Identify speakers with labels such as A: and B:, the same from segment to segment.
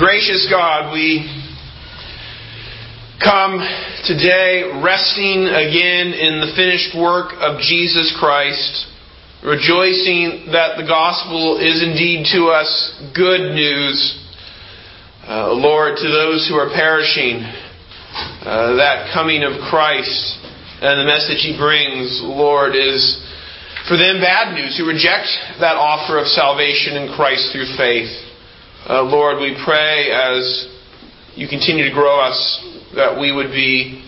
A: Gracious God, we come today resting again in the finished work of Jesus Christ, rejoicing that the gospel is indeed to us good news. Lord, to those who are perishing, that coming of Christ and the message He brings, Lord, is for them bad news who reject that offer of salvation in Christ through faith. Lord, we pray as You continue to grow us that we would be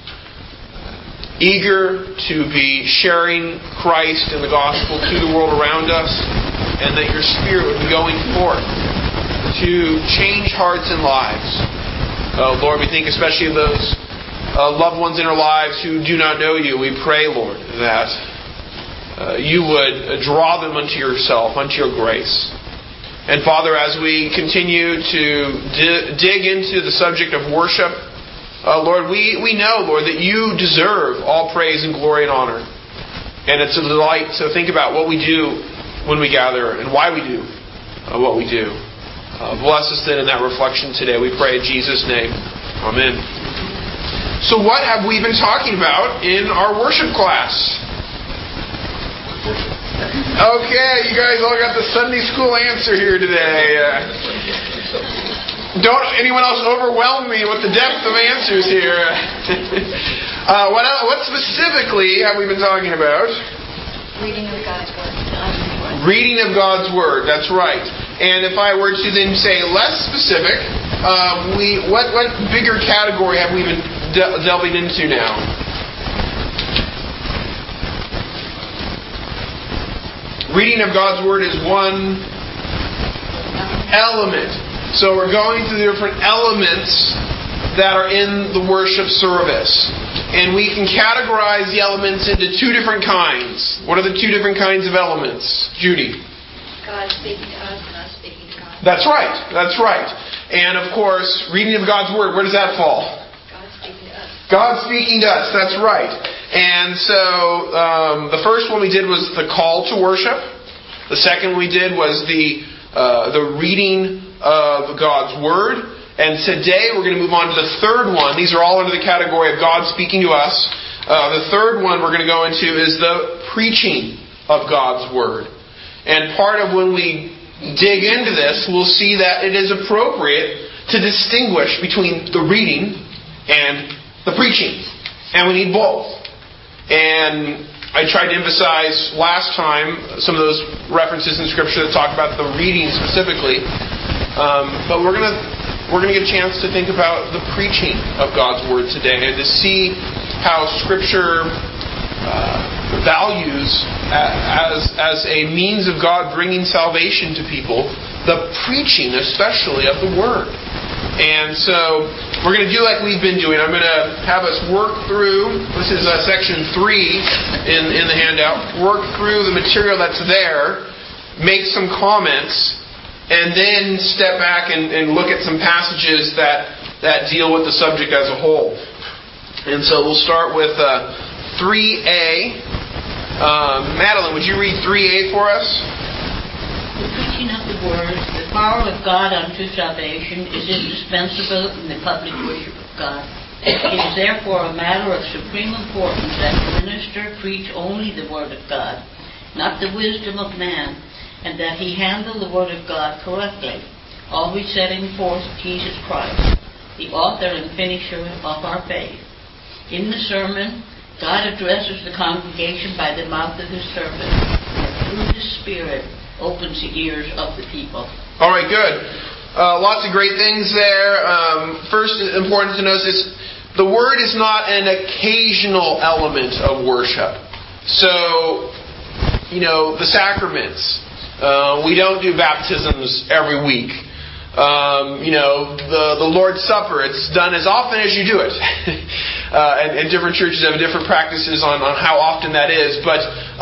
A: eager to be sharing Christ and the gospel to the world around us, and that Your Spirit would be going forth to change hearts and lives. Lord, we think especially of those loved ones in our lives who do not know You. We pray, Lord, that You would draw them unto Yourself, unto Your grace. And Father, as we continue to dig into the subject of worship, Lord, we know, Lord, that You deserve all praise and glory and honor. And it's a delight to think about what we do when we gather and why we do what we do. Bless us then in that reflection today. We pray in Jesus' name. Amen. So what have we been talking about in our worship class? Okay, you guys all got the Sunday school answer here today. Don't anyone else overwhelm me with the depth of answers here. What specifically have we been talking about?
B: Reading of God's Word.
A: Reading of God's Word, that's right. And if I were to then say less specific, what bigger category have we been delving into now? Reading of God's Word is one element. So we're going through the different elements that are in the worship service. And we can categorize the elements into two different kinds. What are the two different kinds of elements? Judy?
B: God speaking to us and us speaking to God.
A: That's right. That's right. And of course, reading of God's Word, where does that fall?
B: God speaking to us.
A: God speaking to us. That's right. And so the first one we did was the call to worship. The second we did was the reading of God's Word. And today we're going to move on to the third one. These are all under the category of God speaking to us. The third one we're going to go into is the preaching of God's Word. And part of when we dig into this, we'll see that it is appropriate to distinguish between the reading and the preaching. And we need both. And I tried to emphasize last time some of those references in Scripture that talk about the reading specifically. But we're going to get a chance to think about the preaching of God's Word today and to see how Scripture values as a means of God bringing salvation to people, the preaching especially of the Word. And so we're going to do like we've been doing. I'm going to have us work through, this is section 3 in the handout, work through the material that's there, make some comments, and then step back and look at some passages that deal with the subject as a whole. And so we'll start with 3a. Madeline, would you read 3a for us?
C: The preaching of the Word, the power of God unto salvation, is indispensable in the public worship of God. It is therefore a matter of supreme importance that the minister preach only the Word of God, not the wisdom of man, and that he handle the Word of God correctly, always setting forth Jesus Christ, the author and finisher of our faith. In the sermon, God addresses the congregation by the mouth of His servant, and through His Spirit opens the ears of the people.
A: All right, good. Lots of great things there. First, important to notice is the Word is not an occasional element of worship. So, the sacraments. We don't do baptisms every week. The Lord's Supper, it's done as often as you do it. And different churches have different practices on how often that is. But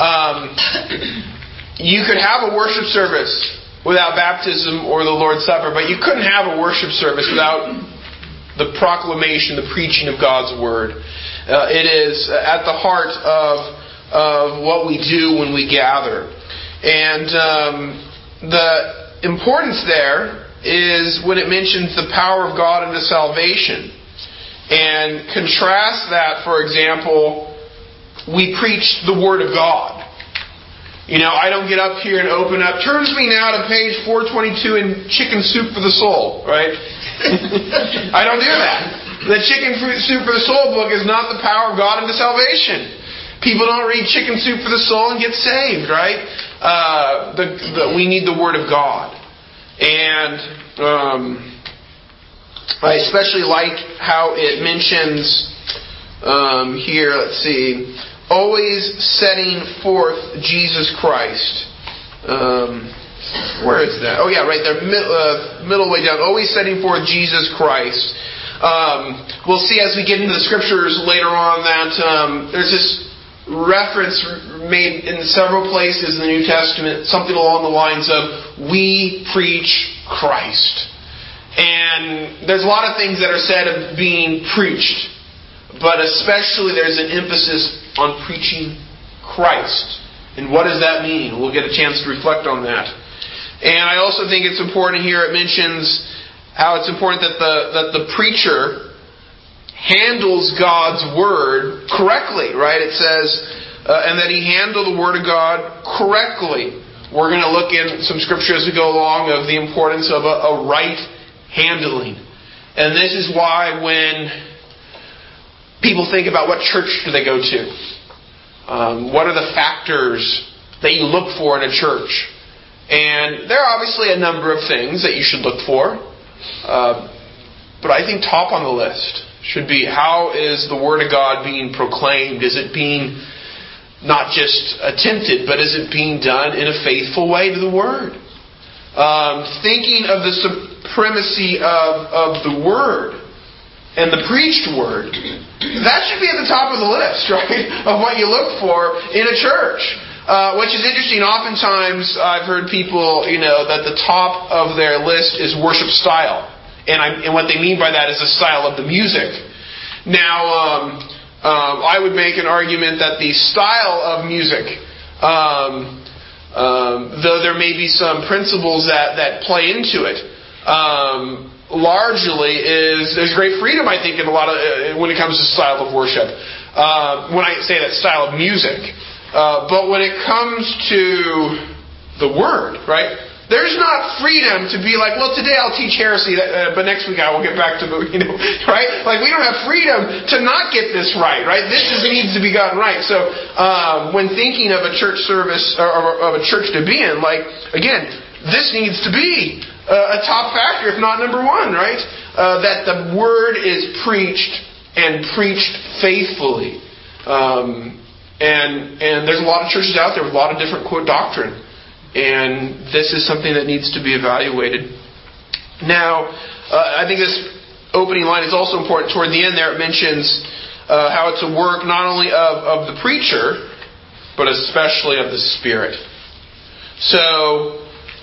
A: you could have a worship service without baptism or the Lord's Supper, but you couldn't have a worship service without the proclamation, the preaching of God's Word. It is at the heart of what we do when we gather. And the importance there is when it mentions the power of God unto salvation. And contrast that, for example, we preach the Word of God. I don't get up here and open up, turns me now to page 422 in Chicken Soup for the Soul, right? I don't do that. The Chicken Soup for the Soul book is not the power of God unto salvation. People don't read Chicken Soup for the Soul and get saved, right? We need the Word of God. And I especially like how it mentions here, let's see, always setting forth Jesus Christ. Where is that? Oh yeah, right there, middle way down. Always setting forth Jesus Christ. We'll see as we get into the scriptures later on that there's this reference made in several places in the New Testament, something along the lines of, we preach Christ. And there's a lot of things that are said of being preached, but especially there's an emphasis on preaching Christ. And what does that mean? We'll get a chance to reflect on that. And I also think it's important here, it mentions how it's important that the preacher handles God's Word correctly, right? It says, and that he handled the Word of God correctly. We're going to look in some scripture as we go along of the importance of a right handling. And this is why when people think about what church do they go to, what are the factors that you look for in a church? And there are obviously a number of things that you should look for. But I think top on the list should be, how is the Word of God being proclaimed? Is it being not just attempted, but is it being done in a faithful way to the Word? Thinking of the supremacy of the Word and the preached Word, that should be at the top of the list, right? Of what you look for in a church. Which is interesting. Oftentimes I've heard people, that the top of their list is worship style. And what they mean by that is the style of the music. Now, I would make an argument that the style of music, though there may be some principles that play into it, largely there's great freedom, I think, in a lot of when it comes to style of worship. When I say that style of music, but when it comes to the Word, right? There's not freedom to be like, well, today I'll teach heresy, but next week I will get back to the, right? Like, we don't have freedom to not get this right? This needs to be gotten right. So, when thinking of a church service, or of a church to be in, again, this needs to be a top factor, if not number one, right? That the Word is preached and preached faithfully. And there's a lot of churches out there with a lot of different quote doctrine. And this is something that needs to be evaluated. Now, I think this opening line is also important. Toward the end there, it mentions how it's a work not only of the preacher, but especially of the Spirit. So,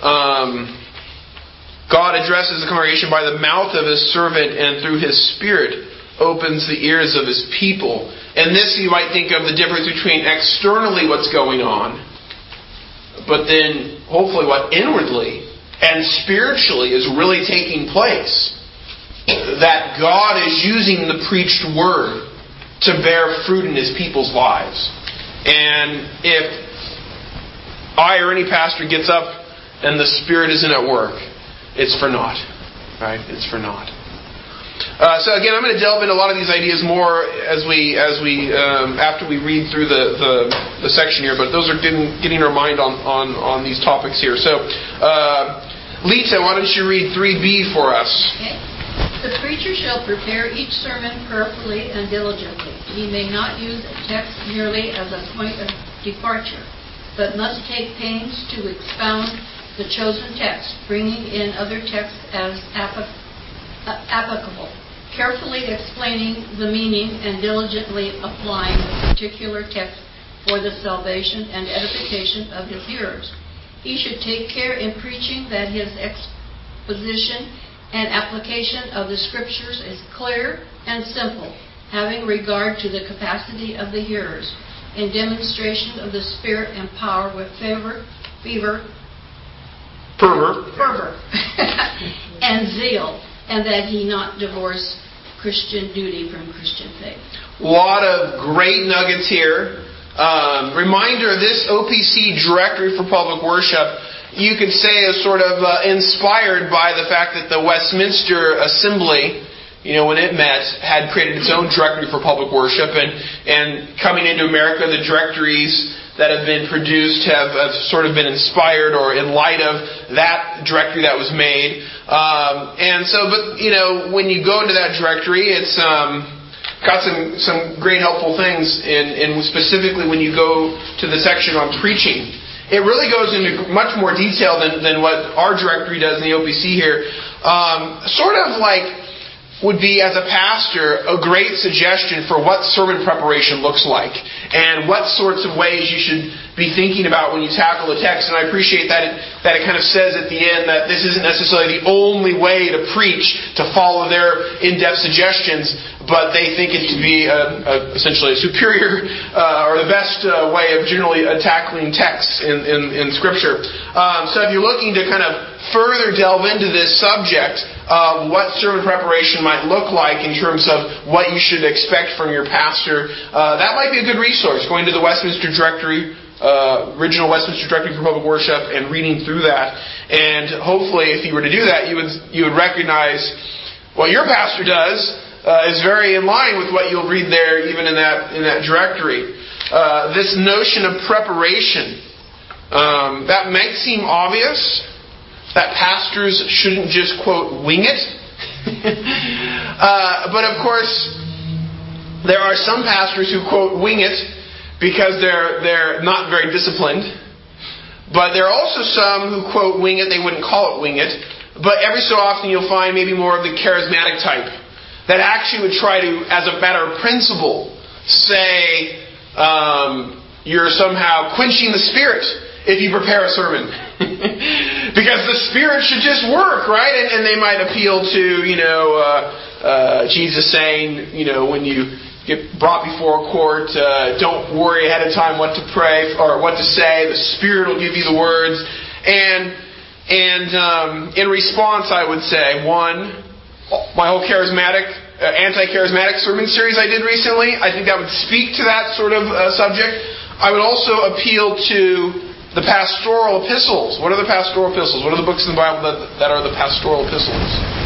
A: God addresses the congregation by the mouth of His servant, and through His Spirit opens the ears of His people. And this, you might think of the difference between externally what's going on, but then hopefully what inwardly and spiritually is really taking place. That God is using the preached Word to bear fruit in His people's lives. And if I or any pastor gets up and the Spirit isn't at work, it's for naught. Right? It's for naught. So again, I'm going to delve into a lot of these ideas more as we after we read through the section here. But those are getting our mind on these topics here. So, Lita, why don't you read 3b for us?
B: Okay. The preacher shall prepare each sermon prayerfully and diligently. He may not use a text merely as a point of departure, but must take pains to expound the chosen text, bringing in other texts as applicable, carefully explaining the meaning and diligently applying the particular text for the salvation and edification of his hearers. He should take care in preaching that his exposition and application of the Scriptures is clear and simple, having regard to the capacity of the hearers, in demonstration of the Spirit and power with fervor, fervor, and zeal, and that he not divorce Christian duty from Christian faith.
A: A lot of great nuggets here. Reminder, this OPC directory for public worship, you could say, is sort of inspired by the fact that the Westminster Assembly, when it met, had created its own directory for public worship, and coming into America, the directories that have been produced have sort of been inspired or in light of that directory that was made. When you go into that directory, it's got some great helpful things, and specifically when you go to the section on preaching. It really goes into much more detail than what our directory does in the OPC here. Sort of like would be, as a pastor, a great suggestion for what sermon preparation looks like and what sorts of ways you should be thinking about when you tackle a text. And I appreciate that it kind of says at the end that this isn't necessarily the only way to preach, to follow their in-depth suggestions, but they think it to be essentially a superior or the best way of generally tackling texts in Scripture. So if you're looking to kind of further delve into this subject, what sermon preparation might look like in terms of what you should expect from your pastor, that might be a good resource, going to the Westminster Directory, original Westminster Directory for Public Worship, and reading through that. And hopefully, if you were to do that, you would recognize what your pastor does is very in line with what you'll read there, even in that directory. This notion of preparation, that might seem obvious, that pastors shouldn't just, quote, wing it. But of course, there are some pastors who, quote, wing it because they're not very disciplined. But there are also some who, quote, wing it. They wouldn't call it wing it. But every so often you'll find maybe more of the charismatic type that actually would try to, as a matter of principle, say you're somehow quenching the Spirit if you prepare a sermon. Because the Spirit should just work, right? And they might appeal to, Jesus saying, when you get brought before a court, don't worry ahead of time what to pray or what to say. The Spirit will give you the words. And in response, I would say, one, my whole anti-charismatic sermon series I did recently, I think that would speak to that sort of subject. I would also appeal to the pastoral epistles. What are the pastoral epistles? What are the books in the Bible that are the pastoral epistles?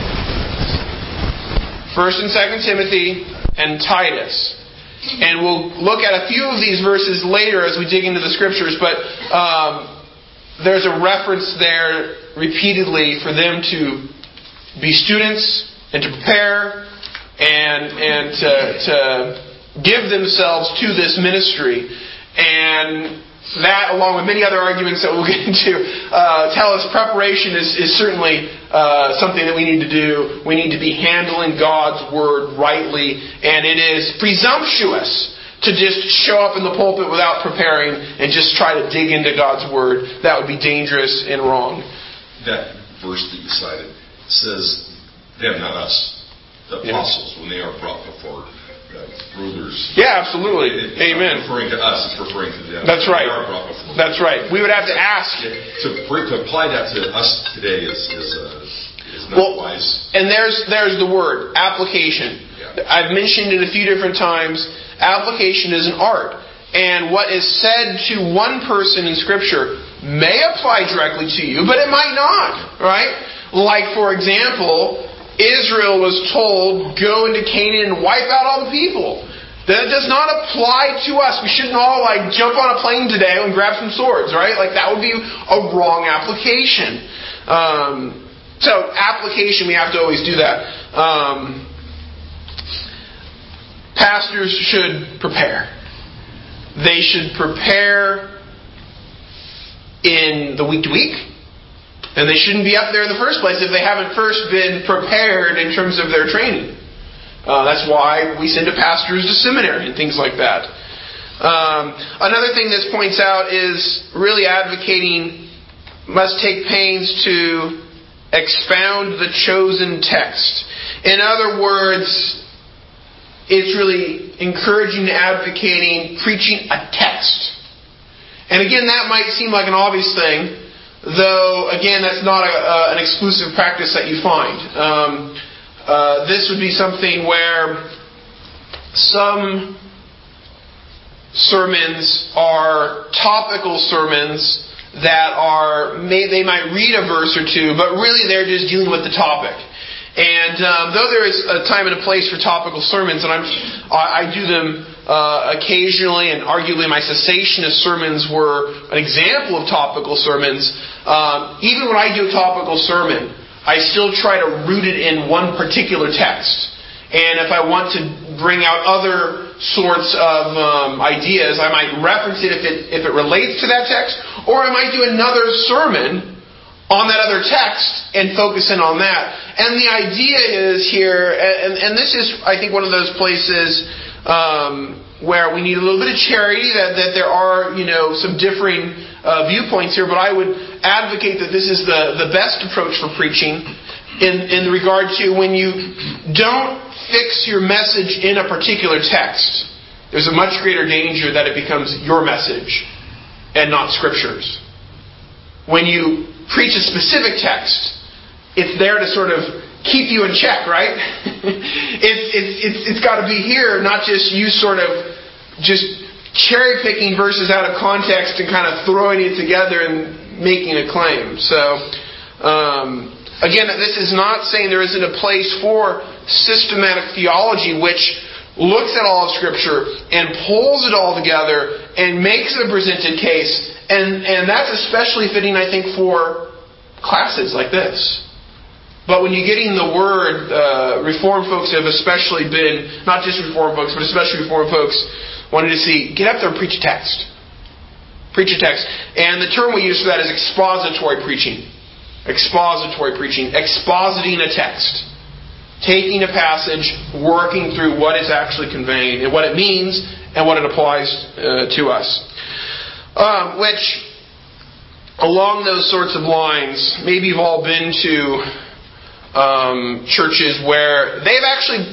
A: 1 and 2 Timothy and Titus. And we'll look at a few of these verses later as we dig into the Scriptures, but there's a reference there repeatedly for them to be students and to prepare and to give themselves to this ministry. And that, along with many other arguments that we'll get into, tell us preparation is certainly something that we need to do. We need to be handling God's Word rightly, and it is presumptuous to just show up in the pulpit without preparing and just try to dig into God's Word. That would be dangerous and wrong.
D: That verse that you cited says, them, not us, the apostles, when they are brought before rulers.
A: Yeah, absolutely. Amen.
D: It's referring to us, it's referring to them.
A: That's right.
D: They are brought before.
A: That's right. We would have to ask.
D: To apply that to us today is not wise.
A: And there's the word, application. Yeah. I've mentioned it a few different times. Application is an art. And what is said to one person in Scripture may apply directly to you, but it might not. Right? Like, for example, Israel was told, go into Canaan and wipe out all the people. That does not apply to us. We shouldn't all jump on a plane today and grab some swords, right? That would be a wrong application. So application, we have to always do that. Pastors should prepare. They should prepare in the week to week. And they shouldn't be up there in the first place if they haven't first been prepared in terms of their training. That's why we send pastors to seminary and things like that. Another thing this points out is really advocating must take pains to expound the chosen text. In other words, it's really encouraging and advocating preaching a text. And again, that might seem like an obvious thing. though, again, that's not an exclusive practice that you find. This would be something where some sermons are topical sermons that they might read a verse or two, but really they're just dealing with the topic. And though there is a time and a place for topical sermons, and I do them occasionally, and arguably my cessationist sermons were an example of topical sermons, even when I do a topical sermon, I still try to root it in one particular text. And if I want to bring out other sorts of ideas, I might reference it if it relates to that text, or I might do another sermon on that other text and focus in on that. And the idea is here, and this is, I think, one of those places where we need a little bit of charity, that there are, some differing viewpoints here, but I would advocate that this is the best approach for preaching in regard to when you don't fix your message in a particular text. There's a much greater danger that it becomes your message and not Scripture's. When you preach a specific text, it's there to sort of keep you in check, right? It's got to be here, not just you sort of just cherry picking verses out of context and kind of throwing it together and making a claim. So, again, this is not saying there isn't a place for systematic theology which looks at all of Scripture and pulls it all together and makes a presented case. And that's especially fitting, I think, for classes like this. But when you're getting the word, Reformed folks have especially been, not just Reformed folks, but especially Reformed folks, wanted to see, get up there and preach a text. Preach a text. And the term we use for that is expository preaching. Expository preaching. Expositing a text. Taking a passage, working through what it's actually conveying, and what it means, and what it applies to us. Which, along those sorts of lines, maybe you've all been to churches where they've actually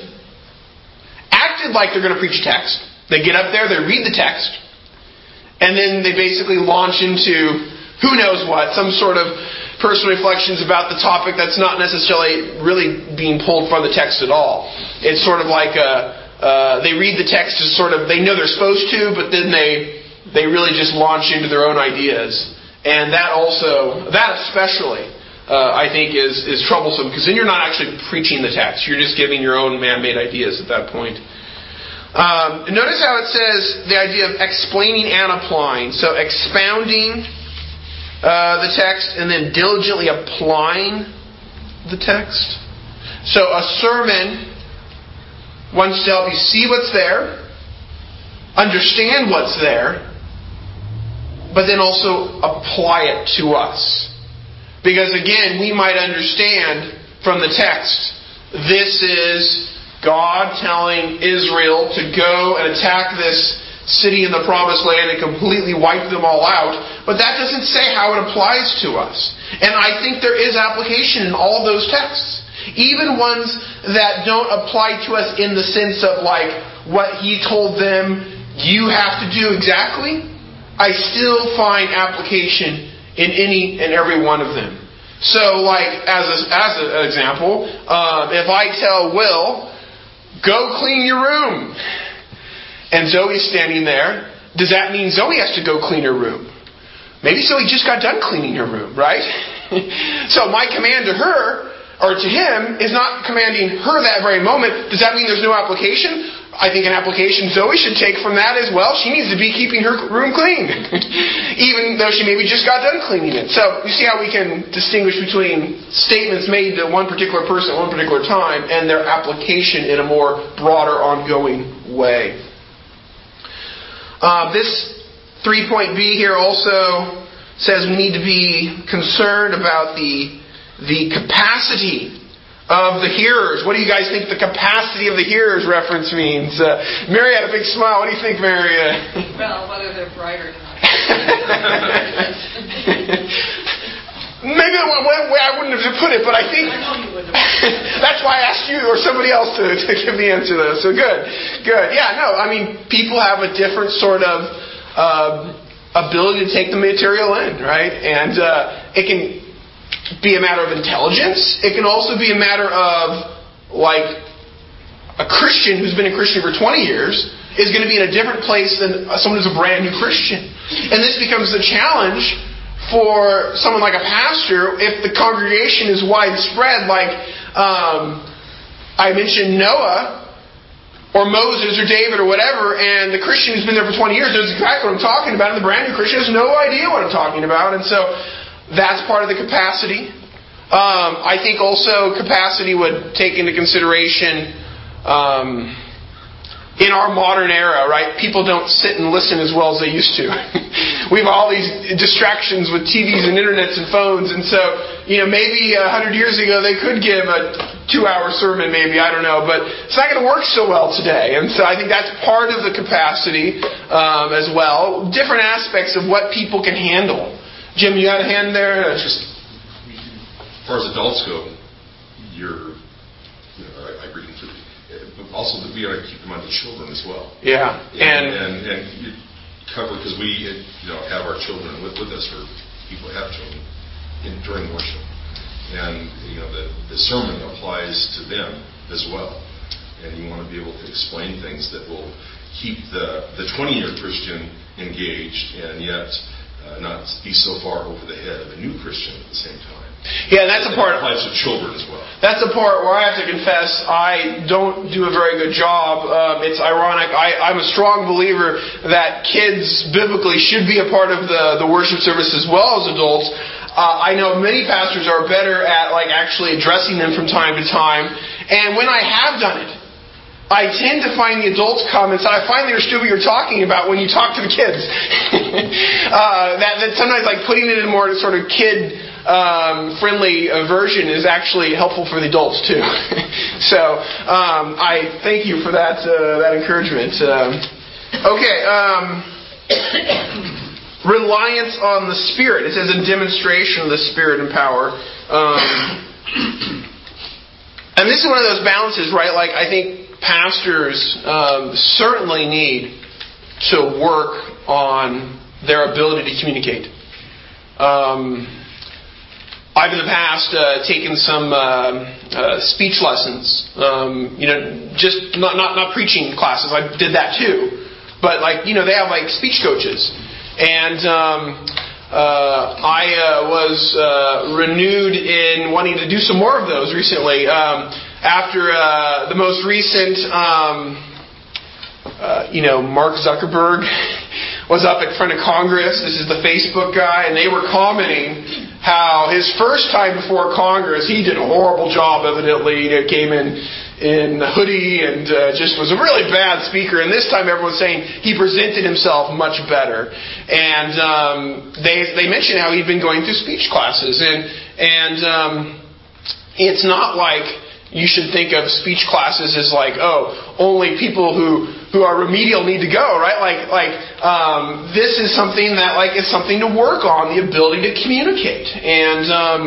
A: acted like they're going to preach a text. They get up there, they read the text, and then they basically launch into who knows what, some sort of personal reflections about the topic that's not necessarily really being pulled from the text at all. It's sort of like they read the text as sort of, they know they're supposed to, but then they really just launch into their own ideas. And that especially, I think is troublesome, because then you're not actually preaching the text. You're just giving your own man-made ideas at that point. Notice how it says the idea of explaining and applying. So expounding the text and then diligently applying the text. So a sermon wants to help you see what's there, understand what's there, but then also apply it to us. Because again, we might understand from the text, this is God telling Israel to go and attack this city in the promised land and completely wipe them all out. But that doesn't say how it applies to us. And I think there is application in all those texts. Even ones that don't apply to us in the sense of like what He told them you have to do exactly, I still find application in any and every one of them. So, like, as an example, if I tell Will, go clean your room, and Zoe's standing there, does that mean Zoe has to go clean her room? Maybe Zoe just got done cleaning her room, right? So my command to her, or to him, is not commanding her that very moment. Does that mean there's no application? I think an application Zoe should take from that as well. She needs to be keeping her room clean, even though she maybe just got done cleaning it. So you see how we can distinguish between statements made to one particular person at one particular time and their application in a more broader, ongoing way. This 3.B here also says we need to be concerned about the capacity of the hearers. What do you guys think the capacity of the hearers reference means? Mary had a big smile. What do you think, Mary?
E: Well, whether they're bright or not.
A: Maybe the way I wouldn't have put it, but I think
E: I know you wouldn't have.
A: that's why I asked you or somebody else to give the answer though. So good. Yeah, no, I mean, people have a different sort of ability to take the material in, right? And it can be a matter of intelligence. It can also be a matter of, like, a Christian who's been a Christian for 20 years is going to be in a different place than someone who's a brand new Christian. And this becomes the challenge for someone like a pastor if the congregation is widespread, like I mentioned Noah or Moses or David or whatever, and the Christian who's been there for 20 years knows exactly what I'm talking about, and the brand new Christian has no idea what I'm talking about. And so that's part of the capacity. I think also capacity would take into consideration in our modern era, right? People don't sit and listen as well as they used to. We have all these distractions with TVs and internets and phones, and so, maybe 100 years ago they could give a 2-hour sermon, maybe, I don't know, but it's not going to work so well today. And so I think that's part of the capacity as well. Different aspects of what people can handle. Jim, you got a hand there?
D: It's just, as far as adults go, I agree completely. But also that we ought to keep in mind the children as well.
A: Yeah,
D: and you cover, because we have our children with us, or people have children during worship, and the sermon applies to them as well. And you want to be able to explain things that will keep the 20-year Christian engaged, and yet not be so far over the head of a new Christian at the same time.
A: Yeah, and that's the part.
D: It applies to children as well.
A: That's the part where I have to confess I don't do a very good job. It's ironic. I'm a strong believer that kids biblically should be a part of the worship service as well as adults. I know many pastors are better at actually addressing them from time to time. And when I have done it, I tend to find the adults' comments that I finally understood what you're talking about when you talk to the kids. that sometimes putting it in a more sort of kid friendly version is actually helpful for the adults too. So I thank you for that encouragement. Okay. Reliance on the Spirit. It says a demonstration of the Spirit and power. And this is one of those balances, right? I think pastors certainly need to work on their ability to communicate. I've in the past taken some speech lessons. Just not preaching classes. I did that too, but they have speech coaches, and I was renewed in wanting to do some more of those recently. After the most recent, Mark Zuckerberg was up in front of Congress. This is the Facebook guy, and they were commenting how his first time before Congress, he did a horrible job, evidently. Came in a hoodie and just was a really bad speaker. And this time everyone's saying he presented himself much better. And they mentioned how he'd been going through speech classes. And it's not like you should think of speech classes as only people who are remedial need to go, right? This is something that is something to work on, the ability to communicate. And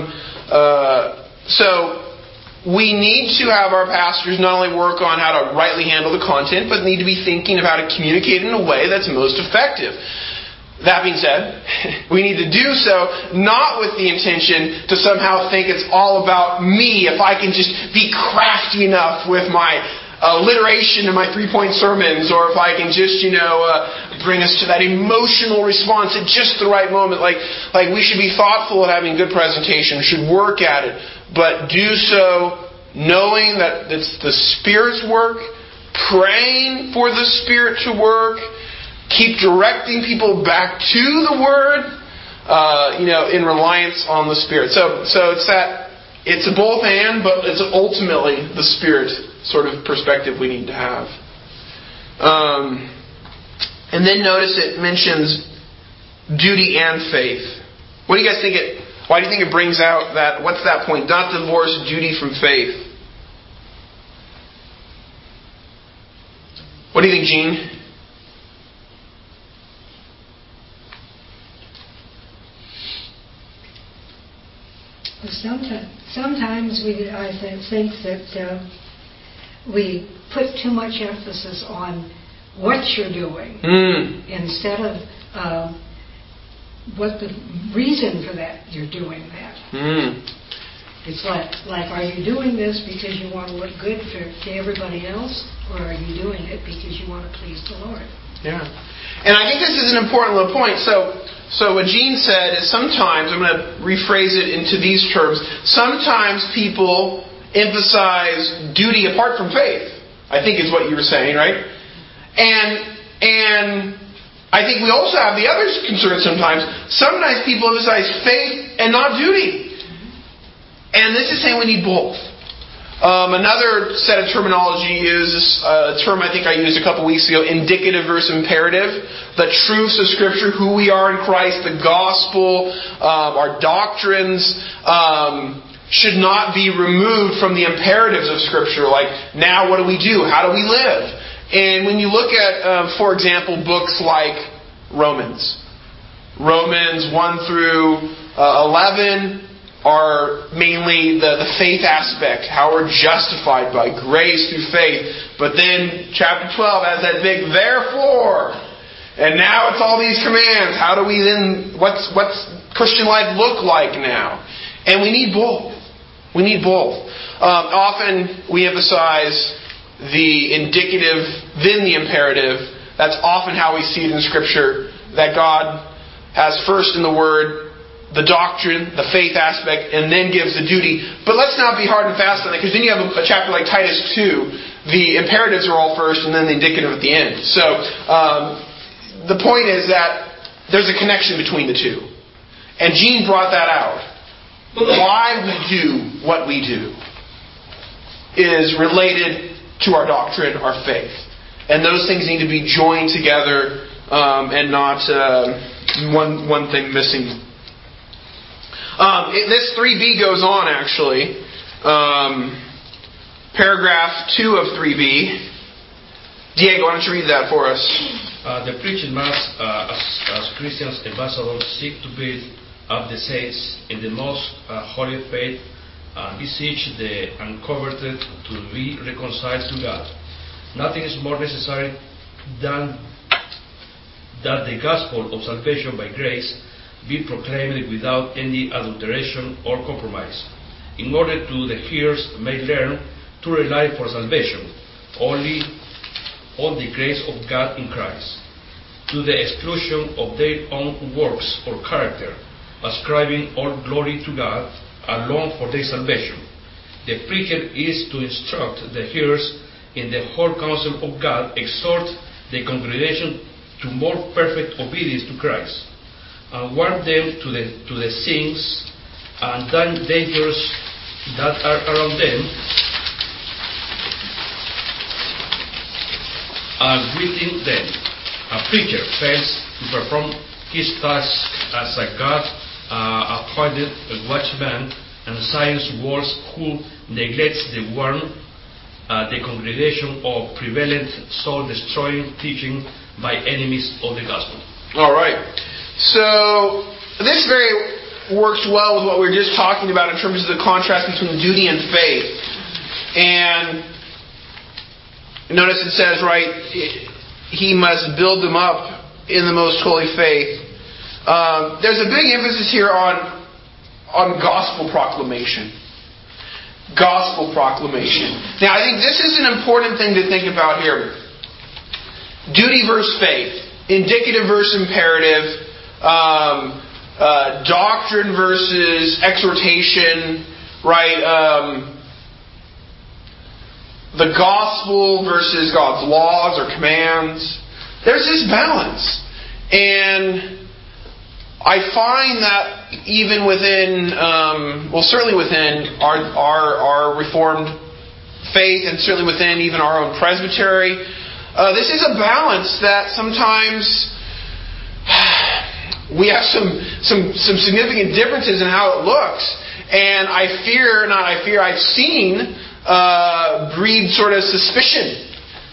A: so we need to have our pastors not only work on how to rightly handle the content, but need to be thinking of how to communicate in a way that's most effective. That being said, we need to do so not with the intention to somehow think it's all about me. If I can just be crafty enough with my alliteration in my 3-point sermons, or if I can just, bring us to that emotional response at just the right moment. We should be thoughtful at having good presentation. We should work at it, but do so knowing that it's the Spirit's work, praying for the Spirit to work. Keep directing people back to the Word, in reliance on the Spirit. So it's a both and, but it's ultimately the Spirit sort of perspective we need to have. And then notice it mentions duty and faith. What do you guys think why do you think it brings out that, what's that point? Not divorce duty from faith. What do you think, Gene?
F: Sometimes I think that we put too much emphasis on what you're doing instead of what the reason for that you're doing that. It's like, are you doing this because you want to look good to everybody else, or are you doing it because you want to please the Lord?
A: Yeah. And I think this is an important little point. So what Gene said is sometimes, I'm going to rephrase it into these terms, sometimes people emphasize duty apart from faith, I think is what you were saying, right? And I think we also have the other concern sometimes. Sometimes people emphasize faith and not duty. And this is saying we need both. Another set of terminology is a term I think I used a couple weeks ago, indicative versus imperative. The truths of Scripture, who we are in Christ, the gospel, our doctrines, should not be removed from the imperatives of Scripture. Like, now what do we do? How do we live? And when you look at, for example, books like Romans 1 through 11, are mainly the faith aspect, how we're justified by grace through faith. But then chapter 12 has that big therefore. And now it's all these commands. How do we then, what's Christian life look like now? And we need both. We need both. Often we emphasize the indicative, then the imperative. That's often how we see it in Scripture, that God has first in the Word the doctrine, the faith aspect, and then gives the duty. But let's not be hard and fast on it, because then you have a chapter like Titus 2. The imperatives are all first, and then the indicative at the end. So the point is that there's a connection between the two. And Gene brought that out. Why we do what we do is related to our doctrine, our faith. And those things need to be joined together and not one thing missing. This 3b goes on, actually. Paragraph 2 of 3b. Diego, why don't you read that for us?
G: The preaching must, as Christians ambassadors, seek to build up the saints in the most holy faith and beseech the unconverted to be reconciled to God. Nothing is more necessary than that the gospel of salvation by grace be proclaimed without any adulteration or compromise, in order to the hearers may learn to rely for salvation only on the grace of God in Christ, to the exclusion of their own works or character, ascribing all glory to God alone for their salvation. The preacher is to instruct the hearers in the whole counsel of God, exhort the congregation to more perfect obedience to Christ, and warn them to the sins and dangers that are around them, and greeting them. A preacher fails to perform his task as a God-appointed watchman and silence words who neglects the warn the congregation of prevalent soul-destroying teaching by enemies of the gospel.
A: All right. So this very works well with what we were just talking about in terms of the contrast between duty and faith. And notice it says, right, he must build them up in the most holy faith. There's a big emphasis here on gospel proclamation. Gospel proclamation. Now, I think this is an important thing to think about here. Duty versus faith. Indicative versus imperative. Doctrine versus exhortation, right? The gospel versus God's laws or commands. There's this balance. And I find that even within, certainly within our Reformed faith, and certainly within even our own presbytery, this is a balance that sometimes we have some significant differences in how it looks. And I've seen breed sort of suspicion.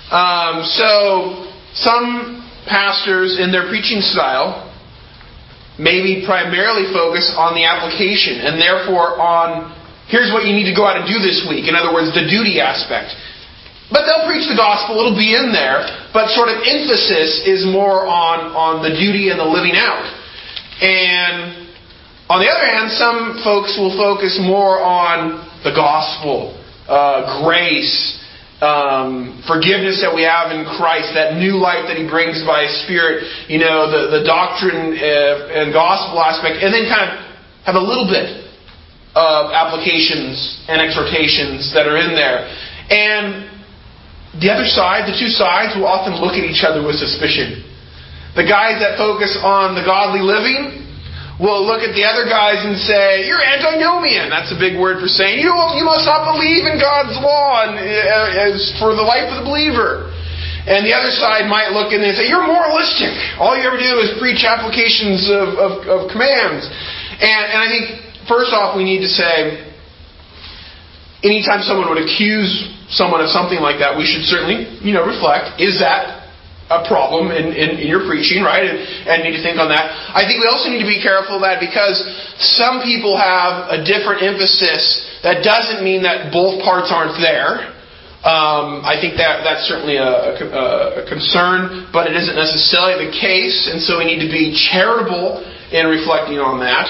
A: So some pastors in their preaching style maybe primarily focus on the application and therefore on here's what you need to go out and do this week. In other words, the duty aspect. But they'll preach the gospel, it'll be in there, but sort of emphasis is more on the duty and the living out. And on the other hand, some folks will focus more on the gospel, grace, forgiveness that we have in Christ, that new life that He brings by His Spirit, the doctrine and gospel aspect, and then kind of have a little bit of applications and exhortations that are in there. And the other side, the two sides, will often look at each other with suspicion. The guys that focus on the godly living will look at the other guys and say, "You're antinomian." That's a big word for saying you must not believe in God's law and as for the life of the believer. And the other side might look in and say, "You're moralistic. All you ever do is preach applications of commands." And I think first off, we need to say, anytime someone would accuse someone of something like that, we should certainly reflect: is that a problem in your preaching, right? And need to think on that. I think we also need to be careful that because some people have a different emphasis, that doesn't mean that both parts aren't there. I think that's certainly a concern, but it isn't necessarily the case, and so we need to be charitable in reflecting on that.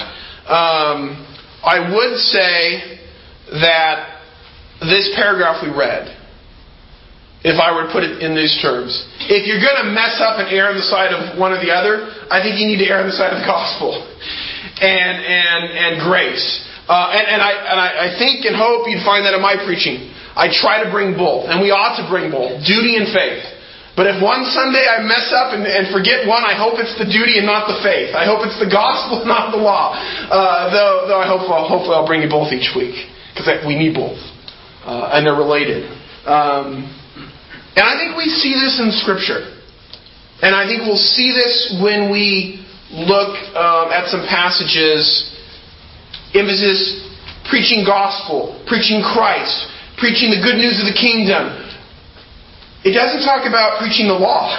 A: I would say that this paragraph we read, if I were to put it in these terms, if you're going to mess up and err on the side of one or the other, I think you need to err on the side of the gospel and grace. And I think and hope you'd find that in my preaching. I try to bring both, and we ought to bring both, duty and faith. But if one Sunday I mess up and forget one, I hope it's the duty and not the faith. I hope it's the gospel, not the law. Though I hopefully I'll bring you both each week, because we need both, and they're related. And I think we see this in Scripture. And I think we'll see this when we look at some passages. Emphasis, preaching gospel, preaching Christ, preaching the good news of the kingdom. It doesn't talk about preaching the law.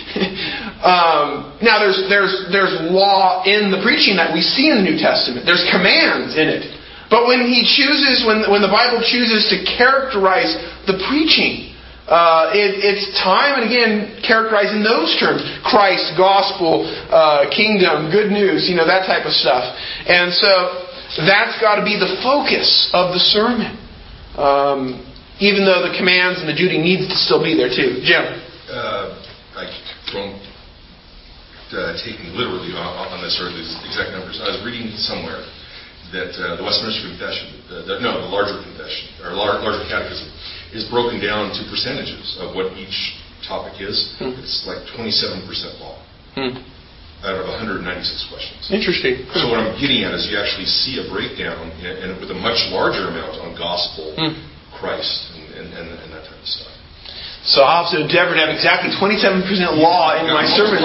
A: Now there's law in the preaching that we see in the New Testament. There's commands in it. But when the Bible chooses to characterize the preaching, it's time and again characterized in those terms: Christ, gospel, kingdom, good news, that type of stuff. And so that's got to be the focus of the sermon, even though the commands and the duty needs to still be there too. Jim?
D: I don't take me literally on this or these exact numbers. I was reading somewhere that the Westminster Confession, the larger confession or larger catechism, is broken down to percentages of what each topic is. It's like 27% law out of 196 questions.
A: Interesting.
D: So what I'm getting at is you actually see a breakdown and with a much larger amount on gospel, Christ, and that type of stuff.
A: So I'll have to endeavor to have exactly 27% law in my sermon.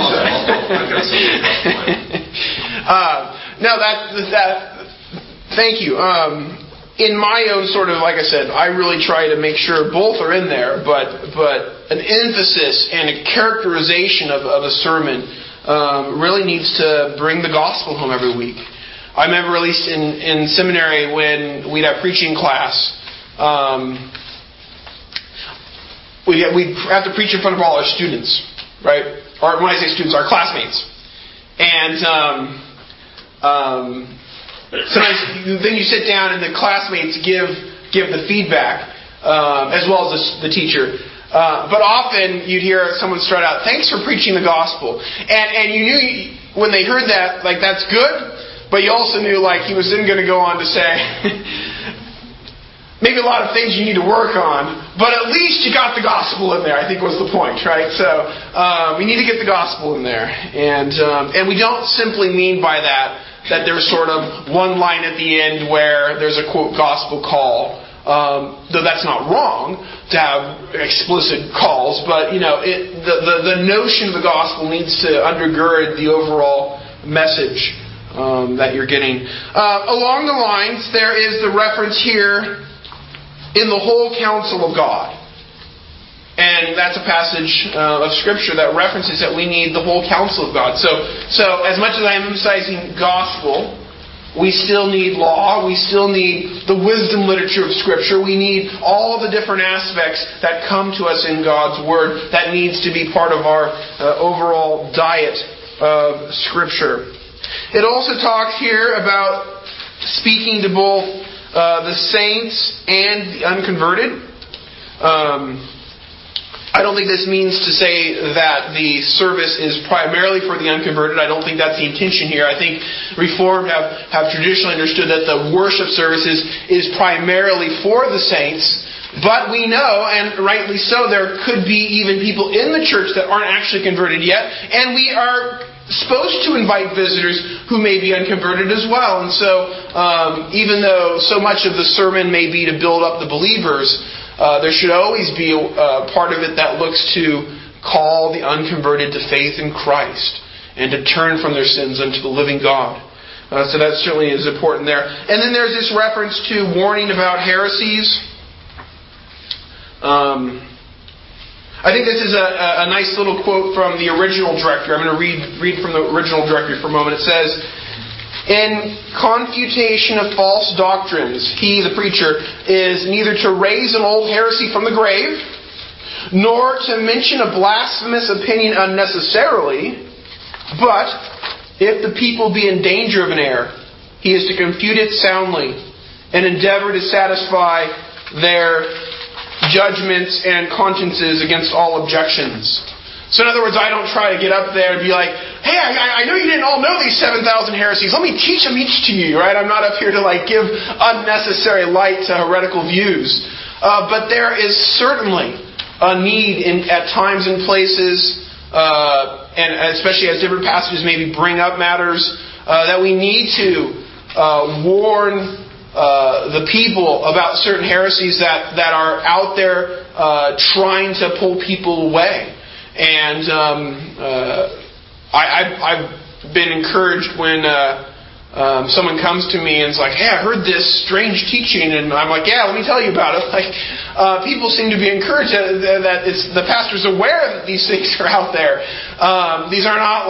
A: Thank you. In my own sort of, like I said, I really try to make sure both are in there, but an emphasis and a characterization of a sermon really needs to bring the gospel home every week. I remember, at least in seminary, when we'd have preaching class, we'd have to preach in front of all our students, right? Or when I say students, our classmates. And sometimes then you sit down and the classmates give the feedback as well as the teacher. But often you'd hear someone start out, "Thanks for preaching the gospel," and you knew when they heard that, like, that's good. But you also knew, like, he was then going to go on to say, maybe a lot of things you need to work on, but at least you got the gospel in there, I think was the point, right? So we need to get the gospel in there, and we don't simply mean by that there's sort of one line at the end where there's a quote gospel call, though that's not wrong to have explicit calls, but the notion of the gospel needs to undergird the overall message that you're getting. Along the lines, there is the reference here in the whole counsel of God. And that's a passage of Scripture that references that we need the whole counsel of God. So as much as I'm emphasizing gospel, we still need law. We still need the wisdom literature of Scripture. We need all the different aspects that come to us in God's Word. That needs to be part of our overall diet of Scripture. It also talks here about speaking to both the saints and the unconverted. I don't think this means to say that the service is primarily for the unconverted. I don't think that's the intention here. I think Reformed have traditionally understood that the worship services is primarily for the saints. But we know, and rightly so, there could be even people in the church that aren't actually converted yet. And we are supposed to invite visitors who may be unconverted as well. And so, even though so much of the sermon may be to build up the believers, there should always be a part of it that looks to call the unconverted to faith in Christ and to turn from their sins unto the living God. So that certainly is important there. And then there's this reference to warning about heresies. I think this is a nice little quote from the original directory. I'm going to read from the original directory for a moment. It says, "In confutation of false doctrines, he, the preacher, is neither to raise an old heresy from the grave, nor to mention a blasphemous opinion unnecessarily, but if the people be in danger of an error, he is to confute it soundly, and endeavor to satisfy their judgments and consciences against all objections." So in other words, I don't try to get up there and be like, "Hey, I know you didn't all know these 7,000 heresies. Let me teach them each to you," right? I'm not up here to give unnecessary light to heretical views. But there is certainly a need at times and places, and especially as different passages maybe bring up matters, that we need to warn the people about certain heresies that are out there trying to pull people away. And I've been encouraged when someone comes to me and is like, "Hey, I heard this strange teaching," and I'm like, "Yeah, let me tell you about it." People seem to be encouraged that the pastor's aware that these things are out there. These are not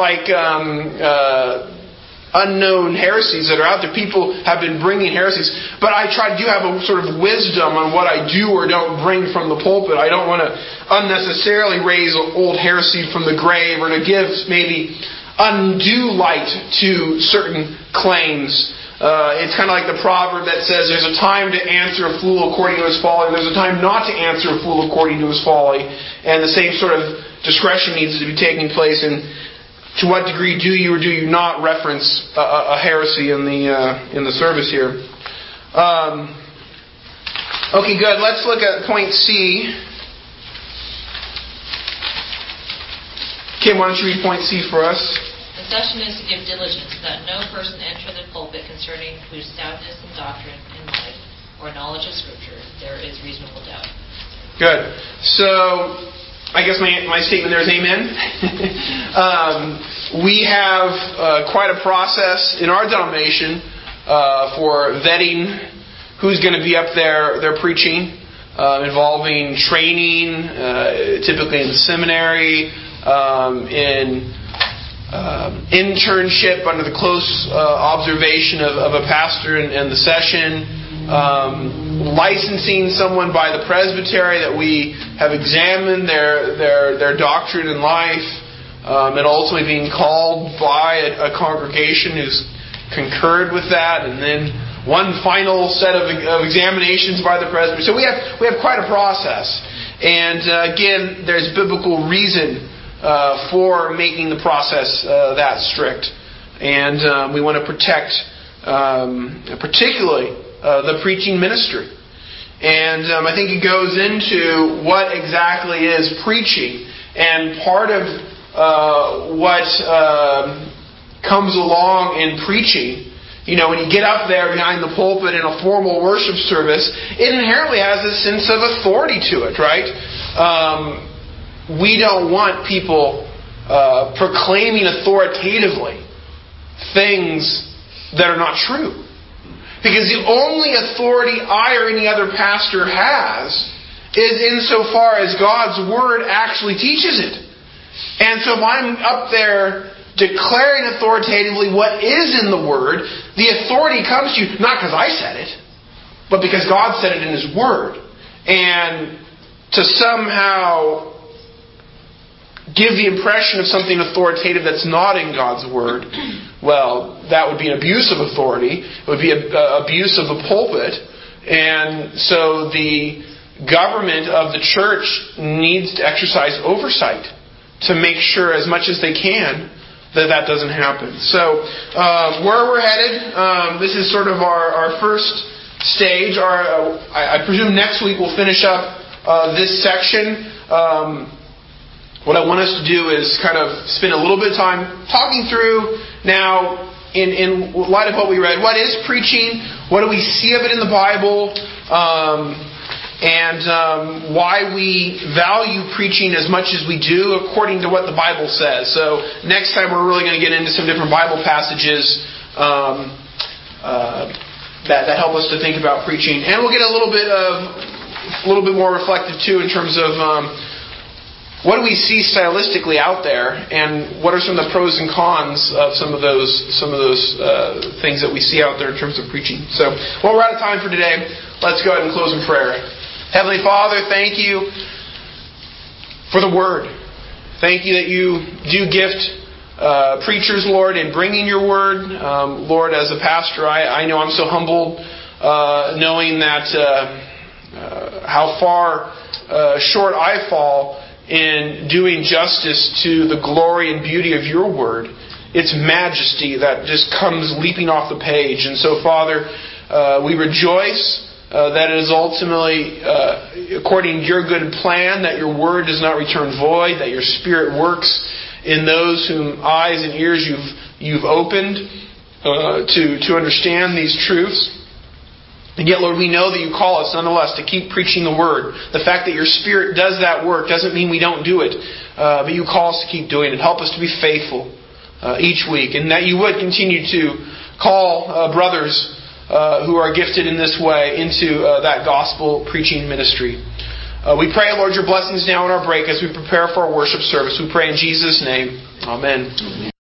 A: unknown heresies that are out there. People have been bringing heresies. But I do have a sort of wisdom on what I do or don't bring from the pulpit. I don't want to unnecessarily raise old heresy from the grave or to give maybe undue light to certain claims. It's kind of like the proverb that says there's a time to answer a fool according to his folly, and there's a time not to answer a fool according to his folly. And the same sort of discretion needs to be taking place. And to what degree do you or do you not reference a heresy in the service here? Okay, good. Let's look at point C. Kim, why don't you read point C for us?
H: The session is to give diligence that no person enter the pulpit concerning whose soundness in doctrine and life or knowledge of Scripture there is reasonable doubt. Good.
A: So, I guess my statement there is amen. We have quite a process in our denomination for vetting who's going to be up there preaching, involving training, typically in seminary, in internship under the close observation of a pastor and the session, licensing someone by the presbytery that we have examined their doctrine and life, and ultimately being called by a congregation who's concurred with that, and then one final set of examinations by the presbytery. So we have quite a process, and again, there's biblical reason for making the process that strict, and we want to protect particularly the preaching ministry. And I think it goes into what exactly is preaching. And part of what comes along in preaching, when you get up there behind the pulpit in a formal worship service, it inherently has a sense of authority to it, right? We don't want people proclaiming authoritatively things that are not true. Because the only authority I or any other pastor has is insofar as God's Word actually teaches it. And so if I'm up there declaring authoritatively what is in the Word, the authority comes to you not because I said it, but because God said it in His Word. And to somehow give the impression of something authoritative that's not in God's Word well, that would be an abuse of authority. It would be an abuse of the pulpit. And so the government of the church needs to exercise oversight to make sure as much as they can that doesn't happen. So where we're headed, this is sort of our first stage. I presume next week we'll finish up this section. What I want us to do is kind of spend a little bit of time talking through now, in light of what we read, what is preaching? What do we see of it in the Bible? And why we value preaching as much as we do according to what the Bible says. So next time we're really going to get into some different Bible passages that help us to think about preaching. And we'll get a little bit more reflective too in terms of what do we see stylistically out there, and what are some of the pros and cons of some of those things that we see out there in terms of preaching. So, well, we're out of time for today. Let's go ahead and close in prayer. Heavenly Father, thank you for the Word. Thank you that you do gift preachers, Lord, in bringing your Word. Lord, as a pastor, I know I'm so humbled knowing that how far short I fall in doing justice to the glory and beauty of your Word. Its majesty that just comes leaping off the page. And so, Father, we rejoice that it is ultimately according to your good plan, that your Word does not return void, that your Spirit works in those whom eyes and ears you've opened to understand these truths. And yet, Lord, we know that you call us nonetheless to keep preaching the Word. The fact that your Spirit does that work doesn't mean we don't do it. But you call us to keep doing it. Help us to be faithful each week. And that you would continue to call brothers who are gifted in this way into that gospel preaching ministry. We pray, Lord, your blessings now in our break as we prepare for our worship service. We pray in Jesus' name. Amen.